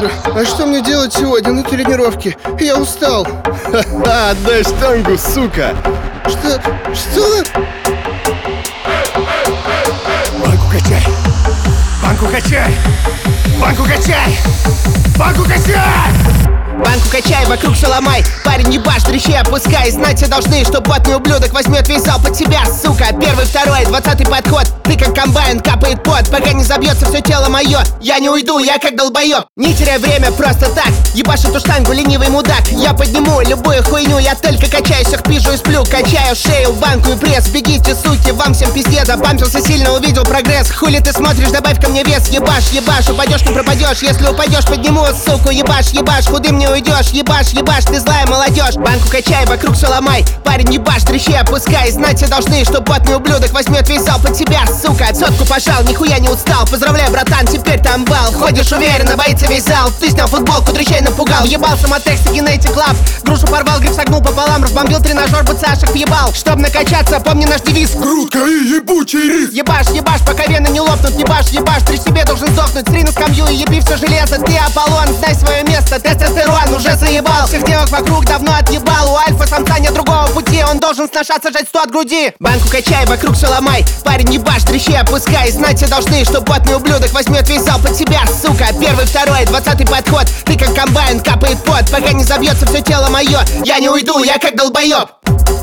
тренер, а что мне делать сегодня на тренировке? Я устал. Ха-ха, отдай штангу, сука! Что? Банку качай! Банку качай! Банку качай! Банку качай! Банку качай, вокруг все ломай. Парень, ебашь, дрищей опускай. Знать все должны, что потный ублюдок возьмет весь зал под себя, сука. Первый, второй, 20-й подход. Ты как комбайн, капает пот. Пока не забьется все тело мое, я не уйду, я как долбоеб. Не теряй время просто так. Ебашь эту штангу, ленивый мудак. Я подниму любую хуйню, я только качаюсь, их пижу и сплю. Качаю шею, банку и пресс. Бегите, суки, вам всем пиздец. Забампился сильно, увидел прогресс. Хули ты смотришь, добавь ко мне вес. Ебашь, ебашь, упадешь, не пропадешь. Если упадешь, подниму, суку, ебашь, ебашь, худым не уйдешь. Ебашь, ебашь, ты злая молодежь. Банку качай, вокруг все ломай. Парень, ебашь, дрищей опускай. Знать все должны, что потный ублюдок возьмет весь зал под себя, сука. Сотку пожал, нихуя не устал. Поздравляю, братан, теперь там бал. Ходишь уверенно, боится весь зал. Ты снял футболку, дрищей напугал. Ебал самотекст и генетик лав. Грушу порвал, гриф согнул пополам. Разбомбил тренажер, бцашек въебал. Чтоб накачаться, помни наш девиз. Грудка и ебучий рис! Ебашь, ебашь, пока вены не лопнут. Ебашь, ебашь, ты себе должен сдохнуть. Сри на скамью и еби все железо. Ты Аполлон, знай свое место. Тестостерон уже заебал. Всех девок вокруг давно отъебал. У альфа-самца нет другого пути. Он должен сношаться, жать 100 от груди. Банку качай, вокруг все ломай. Парень, ебашь, дрищей опускай. Знать все должны, что потный ублюдок возьмет весь зал под себя, сука. Первый, второй, 20-й подход. Ты как комбайн, капает пот. Пока не забьется все тело мое, я не уйду, я как долбоеб.